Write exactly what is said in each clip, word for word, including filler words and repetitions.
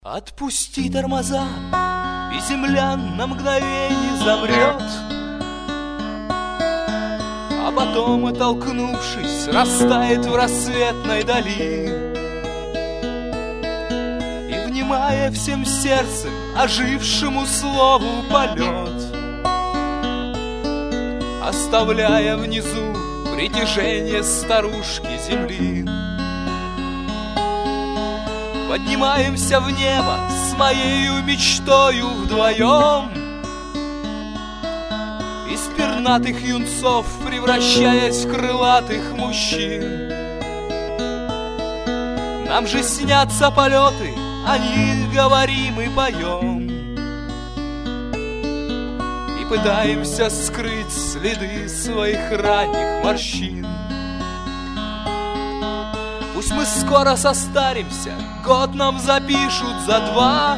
Отпусти тормоза, и земля на мгновение замрет, а потом, оттолкнувшись, растает в рассветной дали. И, внимая всем сердцем ожившему слову полет, оставляя внизу притяжение старушки земли, поднимаемся в небо с моею мечтою вдвоем, из пернатых юнцов превращаясь в крылатых мужчин. Нам же снятся полеты, о них говорим и поем, и пытаемся скрыть следы своих ранних морщин. Пусть мы скоро состаримся, год нам запишут за два,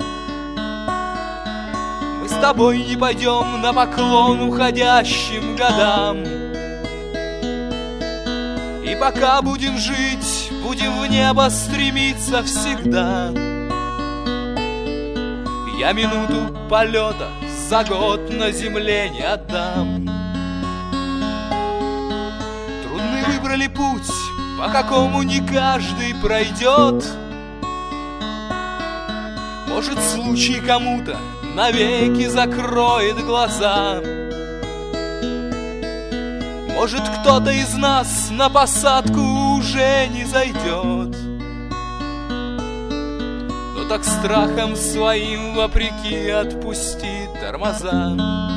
мы с тобой не пойдем на поклон уходящим годам. И пока будем жить, будем в небо стремиться всегда. Я минуту полета за год на земле не отдам. Трудный выбрали путь, по какому не каждый пройдет. Может, случай кому-то навеки закроет глаза. Может, кто-то из нас на посадку уже не зайдет. Но так страхом своим вопреки отпусти тормоза.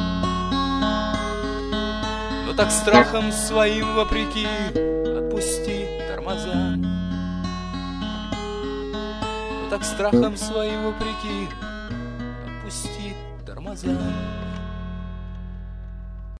Но так страхом своим вопреки отпусти тормоза. Но так страхом своим вопреки отпусти тормоза.